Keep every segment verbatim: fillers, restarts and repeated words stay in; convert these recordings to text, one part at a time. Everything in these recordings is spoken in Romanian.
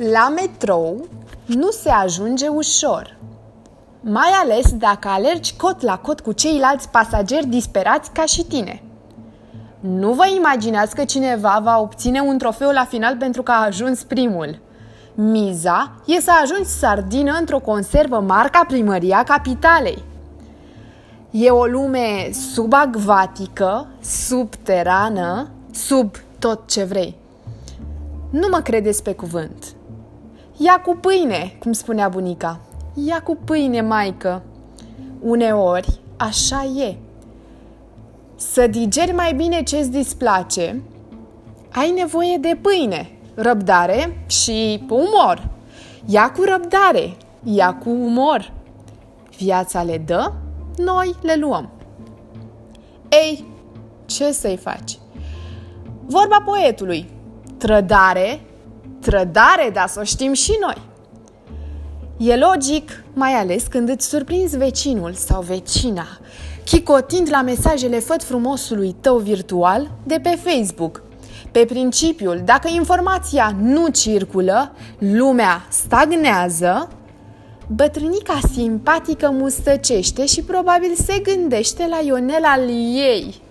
La metrou nu se ajunge ușor, mai ales dacă alergi cot la cot cu ceilalți pasageri disperați ca și tine. Nu vă imaginați că cineva va obține un trofeu la final pentru că a ajuns primul. Miza e să ajungi sardină într-o conservă marca Primăria Capitalei. E o lume subacvatică, subterană, sub tot ce vrei. Nu mă credeți pe cuvânt. Ia cu pâine, cum spunea bunica. Ia cu pâine, maică. Uneori, așa e. Să digeri mai bine ce-ți displace, ai nevoie de pâine, răbdare și umor. Ia cu răbdare, ia cu umor. Viața le dă, noi le luăm. Ei, ce să-i faci? Vorba poetului. Trădare, trădare, dar să o știm și noi. E logic, mai ales când îți surprinzi vecinul sau vecina, chicotind la mesajele făt frumosului tău virtual de pe Facebook. Pe principiul, dacă informația nu circulă, lumea stagnează, bătrânica simpatică mustăcește și probabil se gândește la Ionel al ei.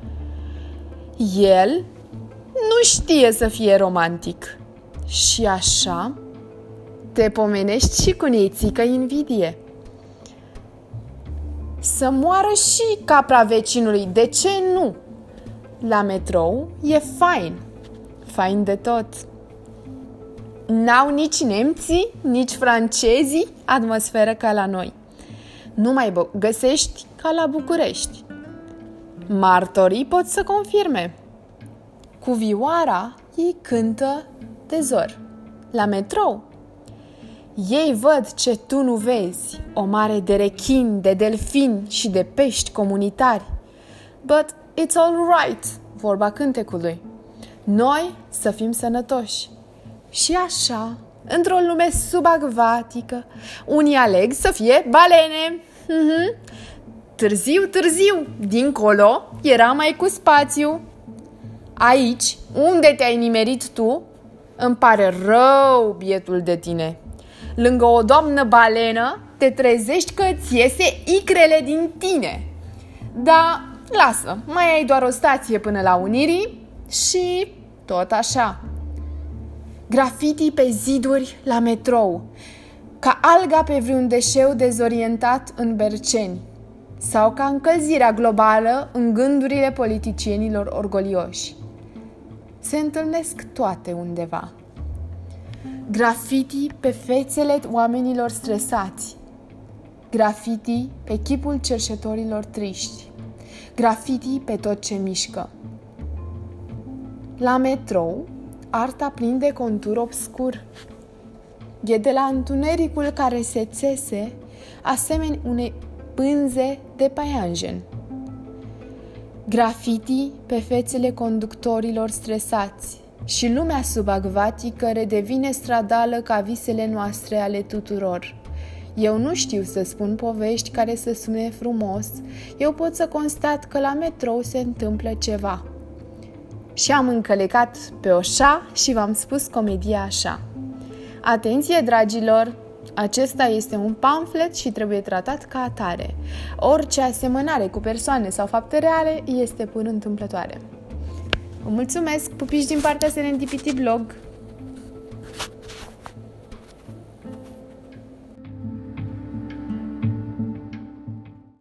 El nu știe să fie romantic. Și așa te pomenești și cu nețică invidie. Să moară și capra vecinului, de ce nu? La metrou e fain, fain de tot. N-au nici nemții, nici francezii atmosferă ca la noi. Nu mai găsești ca la București. Martorii pot să confirme. Cu vioara ei cântă de zor. La metrou ei văd ce tu nu vezi, o mare de rechini, de delfini și de pești comunitari. But it's all right, vorba cântecului. Noi să fim sănătoși. Și așa, într-o lume subacvatică, unii aleg să fie balene. Mm-hmm. Târziu, târziu, dincolo era mai cu spațiu. Aici, unde te-ai nimerit tu, îmi pare rău, bietul de tine. Lângă o doamnă balenă te trezești că îți iese icrele din tine. Dar lasă, mai ai doar o stație până la Unirii și tot așa. Grafiti pe ziduri la metrou, ca alga pe vreun deșeu dezorientat în Berceni, sau ca încălzirea globală în gândurile politicienilor orgolioși. Se întâlnesc toate undeva. Grafiti pe fețele oamenilor stresați, grafiti pe chipul cerșetorilor triști, grafiti pe tot ce mișcă. La metrou, arta prinde contur obscur. E de la întunericul care se țese, asemeni unei pânze de paianjen. Grafiti pe fețele conductorilor stresați și lumea subacvatică redevine stradală ca visele noastre ale tuturor. Eu nu știu să spun povești care să sune frumos, eu pot să constat că la metrou se întâmplă ceva. Și am încălecat pe oșa și v-am spus comedia așa. Atenție, dragilor! Acesta este un pamflet și trebuie tratat ca atare. Orice asemănare cu persoane sau fapte reale este pur întâmplătoare. Vă mulțumesc! Pupici din partea Serendipity Blog!